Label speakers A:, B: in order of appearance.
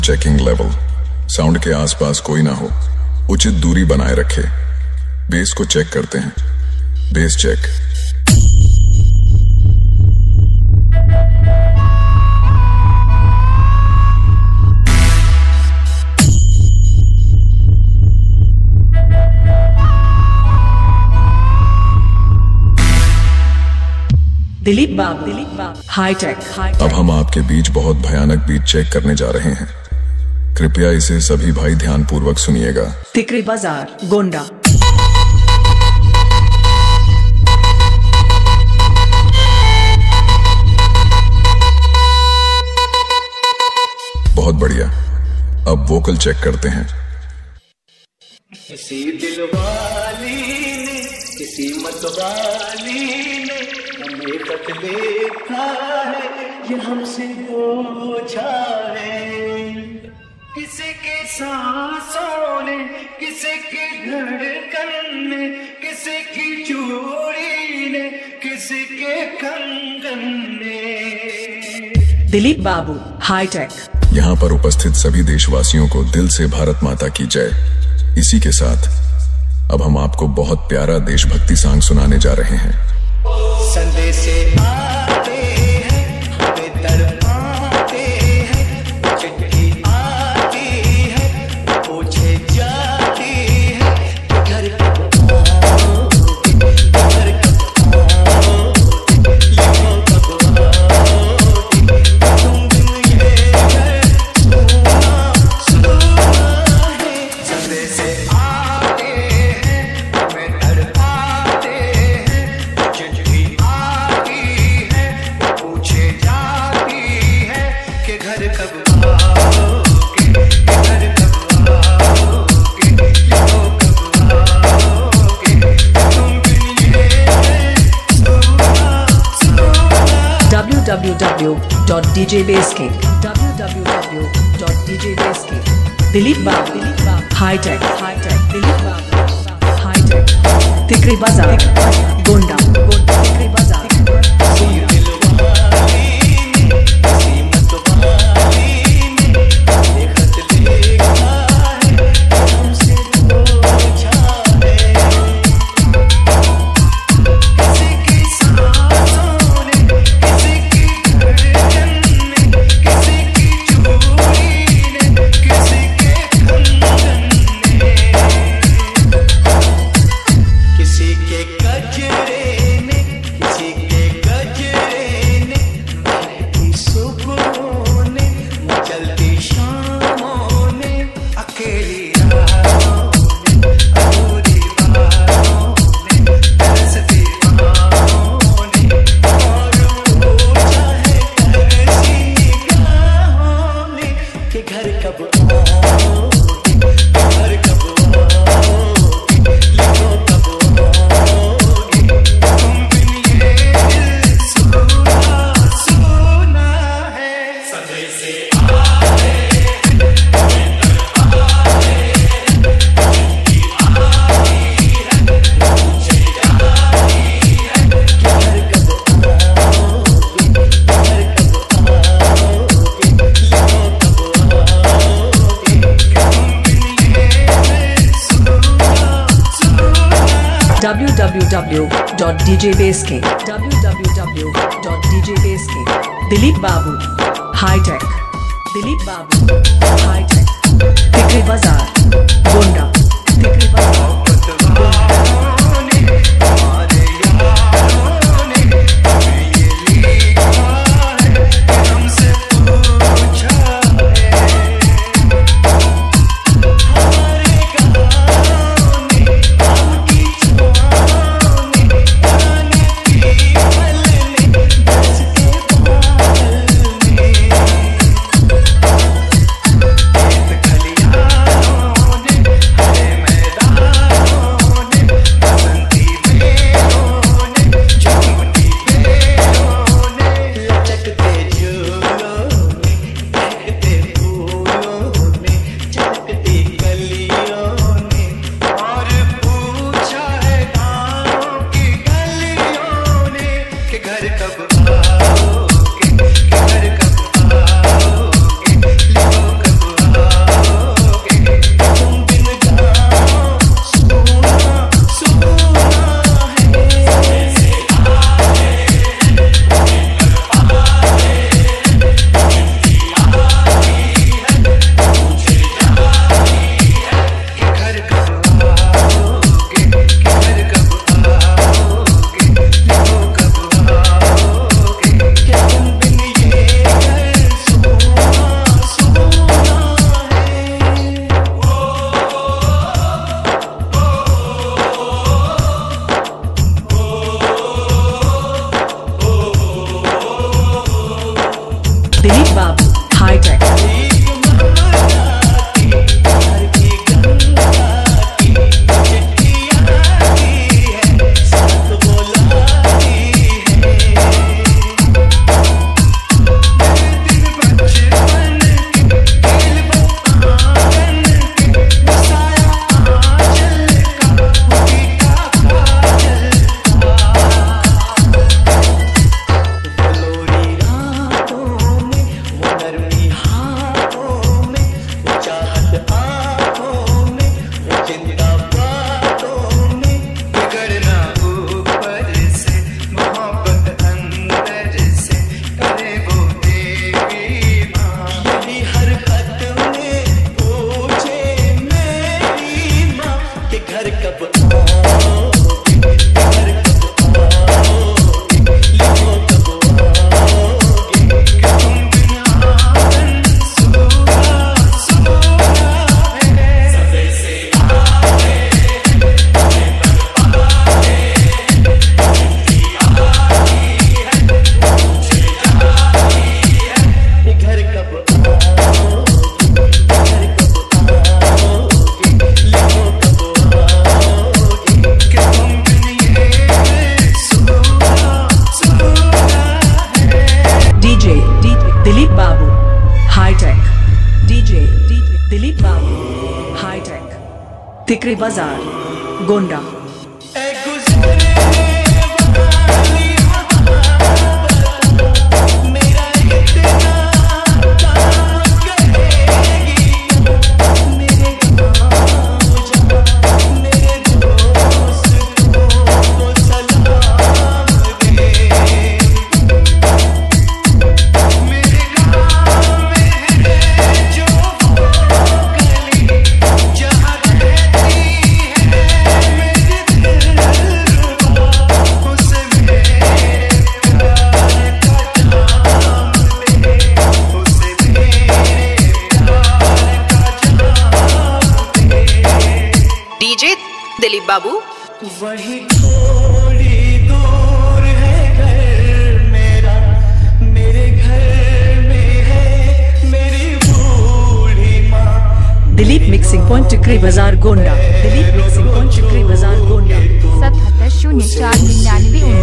A: Checking level. Sound के आसपास कोई ना हो, उचित दूरी बनाए रखे। बेस को चेक करते हैं। Base check.
B: Dilip Babu hitech.
A: अब हम आपके बीच बहुत भयानक बीट चेक करने जा रहे हैं। कृपया इसे सभी भाई ध्यान पूर्वक सुनिएगा।
B: तिकरी बाजार गोंडा।
A: बहुत बढ़िया। अब वोकल चेक करते हैं।
C: किसी दिलवाली ने, किसी मतवाली ने हमें तक देखा है, ये हमसे पूछा है। किसी के सांसों ने, किसी की धड़कन ने, किसी की चूड़ी ने, किसी के कंगन ने।
B: दिलीप बाबू हाईटेक।
A: यहाँ पर उपस्थित सभी देशवासियों को दिल से भारत माता की जय। इसी के साथ अब हम आपको बहुत प्यारा देशभक्ति सॉन्ग सुनाने जा रहे हैं।
C: संदेशे आते हैं, हमें तड़पाते हैं, चिट्ठी आती है, पूछे जाती है, घर कब आओगे, घर कब आओगे, लिखो कब आओगे, तुम बिन ये घर सुना है। संदेशे आते हैं, हमें तड़पाते हैं, चिट्ठी आती है, पूछे जाती है कि घर कब आओगे, घर कब आओगे, लिखो कब आओगे, तुम बिन ये
B: www.djbasekick www.djbasekick। Dilip Babu hitech. Dilip Babu hitech. Tikri बाजार गोंडा। तिकरी बाजार www.djbasekick www.djbasekick। Dilip Babu hitech. Dilip Babu hitech. Tikri बाजार गोंडा। तिकरी बाजार
C: खलियानों
B: दिलीप बाबू हाईटेक तिकरी बाजार गोंडा
D: दिलीप बाबू
C: वही थोड़ी दूर है घर मेरा, मेरे घर में है मेरी बूढ़ी माँ।
B: दिलीप मिक्सिंग पॉइंट टिकरी बाजार गोंडा। दिलीप मिक्सिंग पॉइंट टिकरी बाजार गोंडा।
E: 77 04 99